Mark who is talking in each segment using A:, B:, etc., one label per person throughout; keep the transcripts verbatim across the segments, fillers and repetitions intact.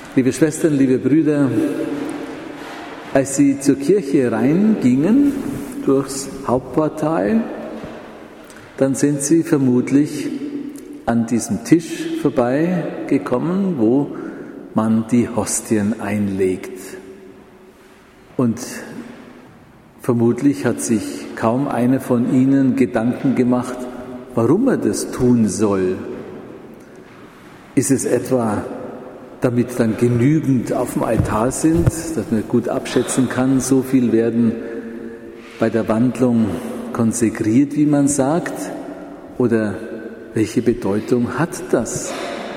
A: Liebe Schwestern, liebe Brüder, als Sie zur Kirche reingingen, durchs Hauptportal, dann sind Sie vermutlich an diesem Tisch vorbeigekommen, wo man die Hostien einlegt. Und vermutlich hat sich kaum einer von Ihnen Gedanken gemacht, warum er das tun soll. Ist es etwa, damit dann genügend auf dem Altar sind, dass man gut abschätzen kann, so viel werden bei der Wandlung konsekriert, wie man sagt? Oder welche Bedeutung hat das?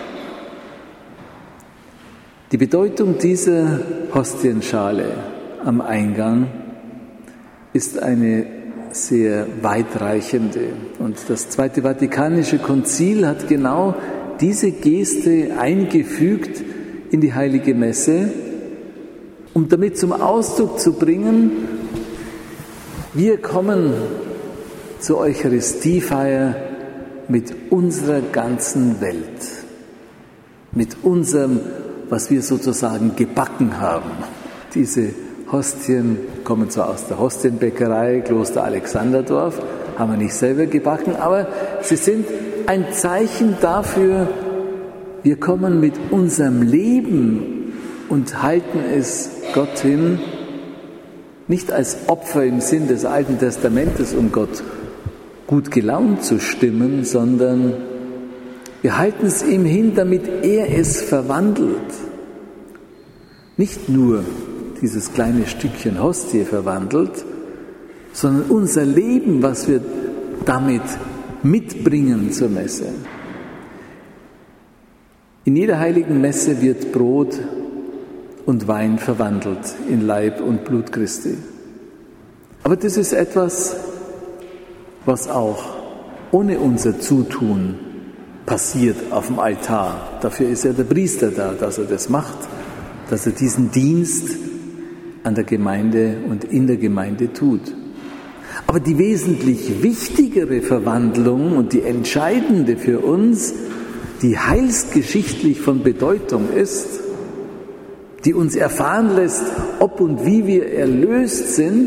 A: Die Bedeutung dieser Hostienschale am Eingang ist eine sehr weitreichende. Und das Zweite Vatikanische Konzil hat genau diese Geste eingefügt in die Heilige Messe, um damit zum Ausdruck zu bringen, wir kommen zur Eucharistiefeier mit unserer ganzen Welt, mit unserem, was wir sozusagen gebacken haben. Diese Hostien kommen zwar aus der Hostienbäckerei, Kloster Alexanderdorf, haben wir nicht selber gebacken, aber sie sind ein Zeichen dafür, wir kommen mit unserem Leben und halten es Gott hin, nicht als Opfer im Sinn des Alten Testamentes, um Gott gut gelaunt zu stimmen, sondern wir halten es ihm hin, damit er es verwandelt. Nicht nur dieses kleine Stückchen Hostie verwandelt, sondern unser Leben, was wir damit mitbringen zur Messe. In jeder heiligen Messe wird Brot und Wein verwandelt in Leib und Blut Christi. Aber das ist etwas, was auch ohne unser Zutun passiert auf dem Altar. Dafür ist ja der Priester da, dass er das macht, dass er diesen Dienst an der Gemeinde und in der Gemeinde tut. Aber die wesentlich wichtigere Verwandlung und die entscheidende für uns, die heilsgeschichtlich von Bedeutung ist, die uns erfahren lässt, ob und wie wir erlöst sind,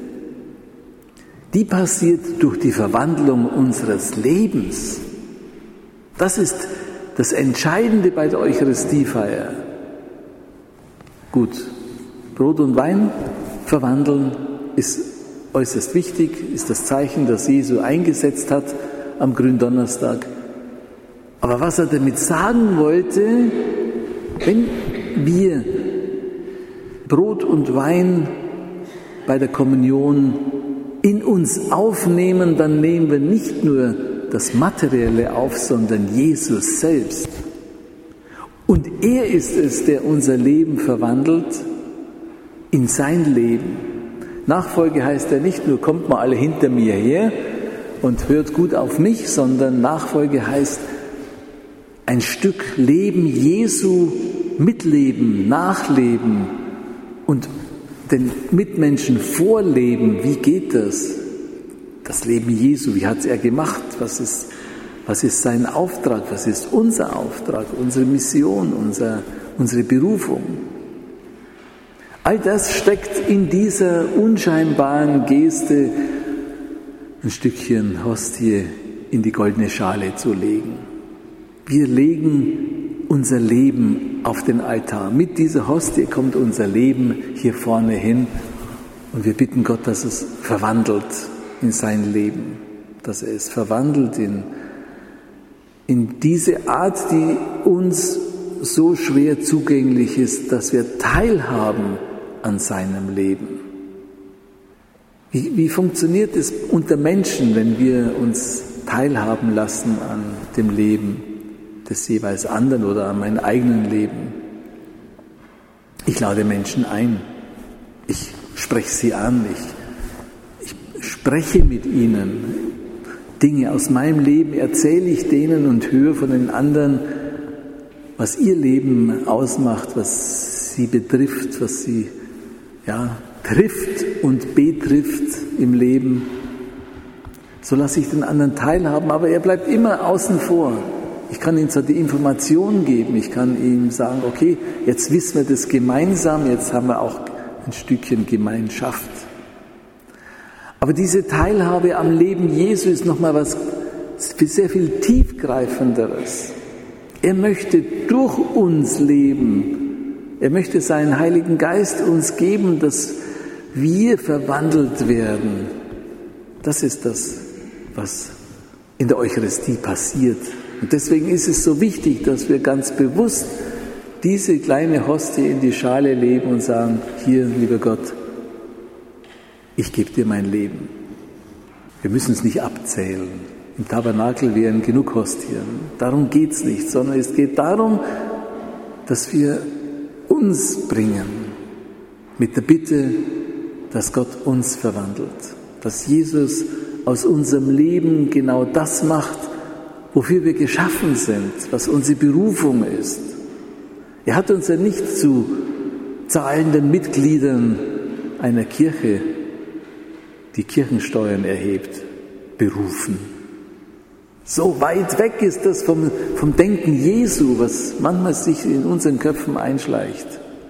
A: die passiert durch die Verwandlung unseres Lebens. Das ist das Entscheidende bei der Eucharistiefeier. Gut, Brot und Wein verwandeln ist äußerst wichtig, ist das Zeichen, das Jesu eingesetzt hat am Gründonnerstag. Aber was er damit sagen wollte, wenn wir Brot und Wein bei der Kommunion in uns aufnehmen, dann nehmen wir nicht nur das Materielle auf, sondern Jesus selbst. Und er ist es, der unser Leben verwandelt in sein Leben. Nachfolge heißt ja nicht nur, kommt mal alle hinter mir her und hört gut auf mich, sondern Nachfolge heißt ein Stück Leben Jesu mitleben, nachleben und den Mitmenschen vorleben. Wie geht das? Das Leben Jesu, wie hat es er gemacht? Was ist, was ist sein Auftrag? Was ist unser Auftrag, unsere Mission, unser, unsere Berufung? All das steckt in dieser unscheinbaren Geste, ein Stückchen Hostie in die goldene Schale zu legen. Wir legen unser Leben auf den Altar. Mit dieser Hostie kommt unser Leben hier vorne hin und wir bitten Gott, dass es verwandelt in sein Leben, dass er es verwandelt in, in diese Art, die uns so schwer zugänglich ist, dass wir teilhaben an seinem Leben. Wie, wie funktioniert es unter Menschen, wenn wir uns teilhaben lassen an dem Leben des jeweils anderen oder an meinem eigenen Leben? Ich lade Menschen ein, ich spreche sie an, ich, ich spreche mit ihnen. Dinge aus meinem Leben erzähle ich denen und höre von den anderen, was ihr Leben ausmacht, was sie betrifft, was sie ja, trifft und betrifft im Leben. So lasse ich den anderen teilhaben, aber er bleibt immer außen vor. Ich kann ihm zwar die Information geben, ich kann ihm sagen, okay, jetzt wissen wir das gemeinsam, jetzt haben wir auch ein Stückchen Gemeinschaft. Aber diese Teilhabe am Leben Jesu ist nochmal was sehr viel tiefgreifenderes. Er möchte durch uns leben. Er möchte seinen Heiligen Geist uns geben, dass wir verwandelt werden. Das ist das, was in der Eucharistie passiert. Und deswegen ist es so wichtig, dass wir ganz bewusst diese kleine Hostie in die Schale legen und sagen, hier, lieber Gott, ich gebe dir mein Leben. Wir müssen es nicht abzählen. Im Tabernakel wären genug Hostien. Darum geht es nicht, sondern es geht darum, dass wir uns bringen mit der Bitte, dass Gott uns verwandelt. Dass Jesus aus unserem Leben genau das macht, wofür wir geschaffen sind, was unsere Berufung ist. Er hat uns ja nicht zu zahlenden Mitgliedern einer Kirche, die Kirchensteuern erhebt, berufen. So weit weg ist das vom, vom Denken Jesu, was manchmal sich in unseren Köpfen einschleicht.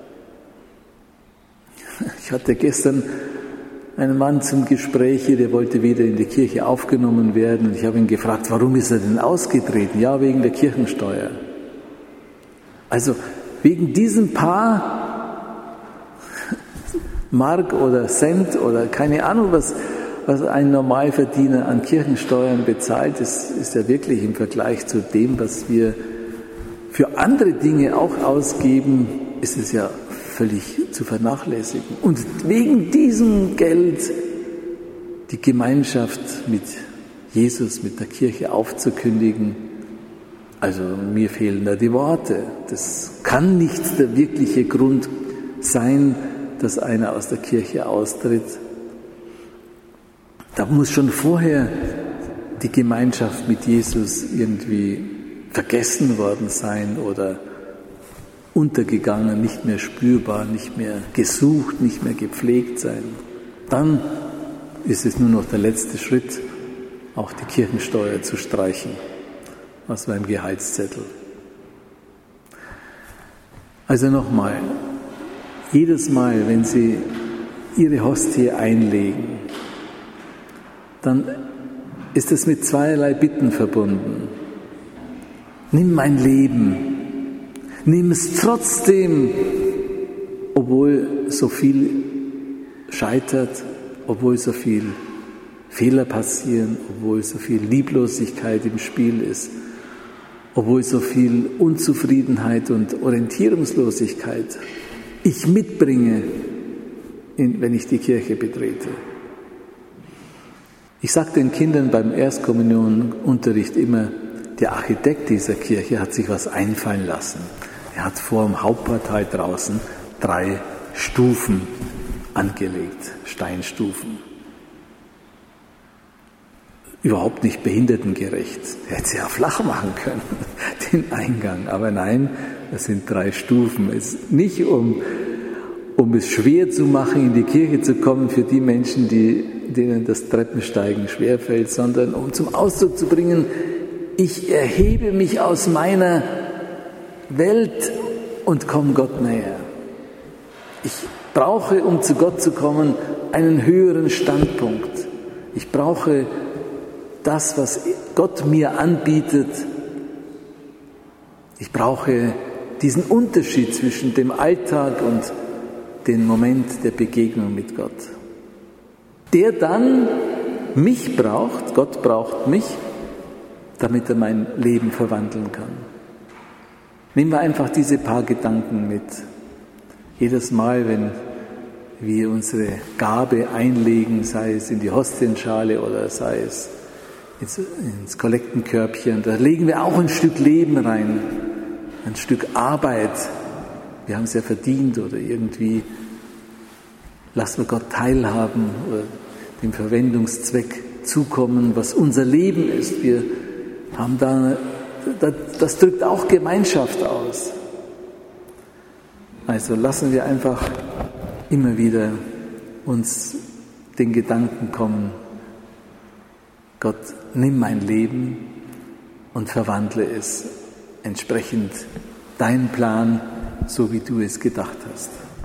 A: Ich hatte gestern einen Mann zum Gespräch, der wollte wieder in die Kirche aufgenommen werden. Und ich habe ihn gefragt, warum ist er denn ausgetreten? Ja, wegen der Kirchensteuer. Also wegen diesem paar Mark oder Cent oder keine Ahnung, was, was ein Normalverdiener an Kirchensteuern bezahlt, das ist ja wirklich im Vergleich zu dem, was wir für andere Dinge auch ausgeben, ist es ja völlig zu vernachlässigen. Und wegen diesem Geld die Gemeinschaft mit Jesus, mit der Kirche aufzukündigen, also mir fehlen da die Worte. Das kann nicht der wirkliche Grund sein, dass einer aus der Kirche austritt. Da muss schon vorher die Gemeinschaft mit Jesus irgendwie vergessen worden sein oder untergegangen, nicht mehr spürbar, nicht mehr gesucht, nicht mehr gepflegt sein. Dann ist es nur noch der letzte Schritt, auch die Kirchensteuer zu streichen aus meinem Gehaltszettel. Also nochmal, jedes Mal, wenn Sie Ihre Hostie einlegen, dann ist es mit zweierlei Bitten verbunden. Nimm mein Leben. Nimm es trotzdem, obwohl so viel scheitert, obwohl so viel Fehler passieren, obwohl so viel Lieblosigkeit im Spiel ist, obwohl so viel Unzufriedenheit und Orientierungslosigkeit ich mitbringe, wenn ich die Kirche betrete. Ich sage den Kindern beim Erstkommunionunterricht immer, der Architekt dieser Kirche hat sich was einfallen lassen. Er hat vor dem Hauptportal draußen drei Stufen angelegt, Steinstufen. Überhaupt nicht behindertengerecht. Er hätte sie ja flach machen können, den Eingang. Aber nein, das sind drei Stufen. Es ist nicht um, um es schwer zu machen, in die Kirche zu kommen für die Menschen, die, denen das Treppensteigen schwerfällt, sondern um zum Ausdruck zu bringen, ich erhebe mich aus meiner Welt und komme Gott näher. Ich brauche, um zu Gott zu kommen, einen höheren Standpunkt. Ich brauche das, was Gott mir anbietet. Ich brauche diesen Unterschied zwischen dem Alltag und dem Moment der Begegnung mit Gott. Der dann mich braucht, Gott braucht mich, damit er mein Leben verwandeln kann. Nehmen wir einfach diese paar Gedanken mit. Jedes Mal, wenn wir unsere Gabe einlegen, sei es in die Hostienschale oder sei es ins, ins Kollektenkörbchen, da legen wir auch ein Stück Leben rein, ein Stück Arbeit. Wir haben es ja verdient oder irgendwie lassen wir Gott teilhaben oder dem Verwendungszweck zukommen, was unser Leben ist. Wir haben da, das drückt auch Gemeinschaft aus. Also lassen wir einfach immer wieder uns den Gedanken kommen, Gott, nimm mein Leben und verwandle es entsprechend deinem Plan, so wie du es gedacht hast.